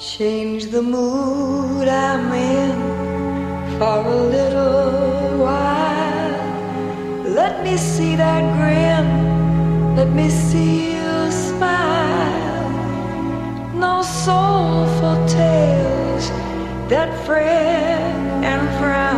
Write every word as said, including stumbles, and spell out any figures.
Change the mood I'm in for a little while. Let me see that grin, let me see you smile. No soulful tales that fret and frown.